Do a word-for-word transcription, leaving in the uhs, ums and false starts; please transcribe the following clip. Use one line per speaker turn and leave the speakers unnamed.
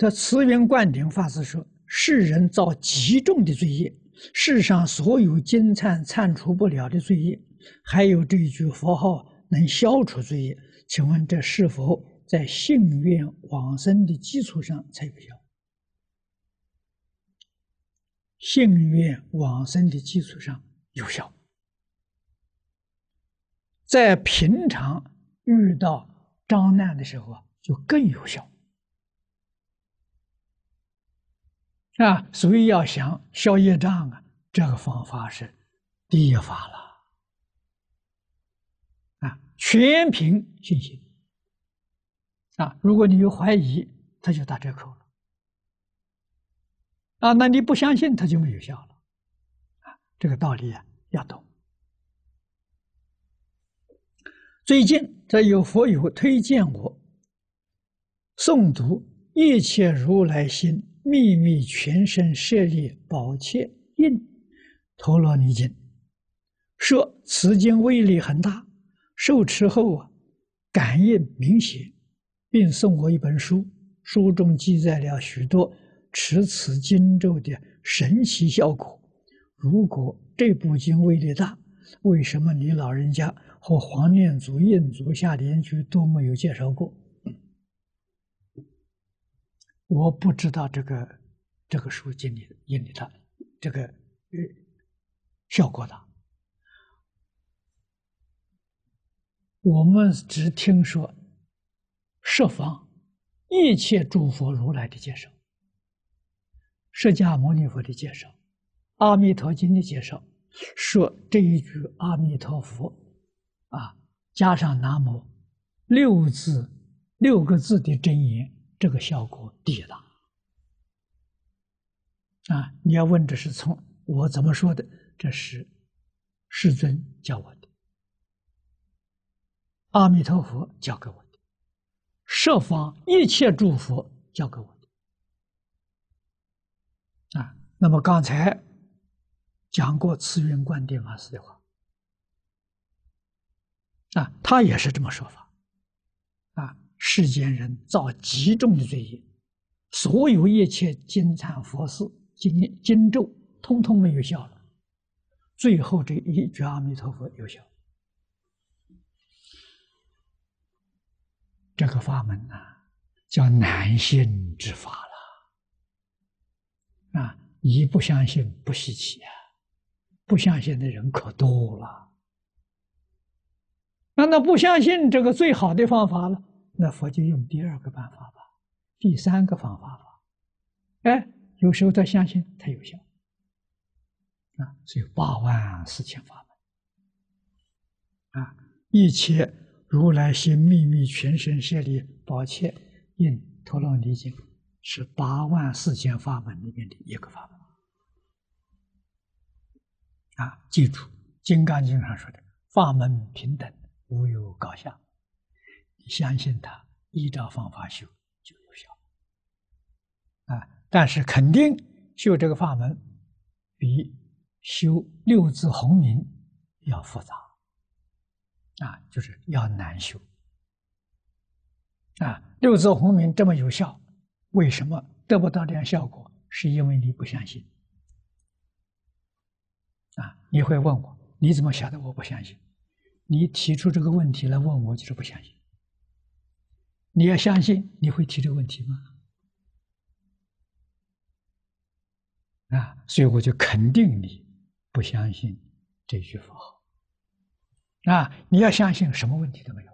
这慈云灌顶法师说：“世人造极重的罪业，世上所有金灿铲除不了的罪业，还有这一句佛号能消除罪业，请问这是否在信愿往生的基础上才有效？信愿往生的基础上有效，在平常遇到障难的时候啊，就更有效。啊，所以要想消业障啊，这个方法是第一法了。啊，全凭信心。啊，如果你有怀疑，它就打折扣了。啊，那你不相信，它就没有效了。啊，这个道理啊要懂。最近这有佛友推荐我诵读《一切如来心秘密全身舍利宝切印陀罗尼经》，说此经威力很大，受持后啊，感应明显，并送我一本书，书中记载了许多持此经咒的神奇效果。如果这部经威力大，为什么你老人家和黄念祖、印祖、下莲居都没有介绍过？我不知道这个这个书经里引里的这个呃效果大，我们只听说十方一切诸佛如来的介绍，释迦牟尼佛的介绍，阿弥陀经的介绍，说这一句阿弥陀佛啊，加上南无六字六个字的真言，这个效果第大。啊，你要问这是从我怎么说的？这是世尊教我的，阿弥陀佛教给我的，十方一切诸佛教给我的。啊，那么刚才讲过慈云观地法师的话，啊，他也是这么说法。啊，世间人造极重的罪业，所有一切经忏佛事、经经咒，通通没有效了，最后这一句阿弥陀佛有效。这个法门呐、啊，叫难信之法了。啊，你不相信不稀奇啊，不相信的人可多了。那那不相信这个最好的方法了，那佛就用第二个办法吧，第三个方法吧。哎，有时候他相信他有效。啊，所以八万四千法门。啊，一切如来心秘密全身舍利宝切印陀罗尼经是八万四千法门里面的一个法门。啊，记住《金刚经》上说的法门平等，无有高下，你相信他，依照方法修就有效。啊，但是肯定修这个法门比修六字洪名要复杂。啊，就是要难修。啊，六字洪名这么有效，为什么得不到这样效果？是因为你不相信。啊，你会问我，你怎么晓得我不相信？你提出这个问题来问我，就是不相信。你要相信，你会提这个问题吗？啊，所以我就肯定你不相信这句佛号。啊，你要相信，什么问题都没有。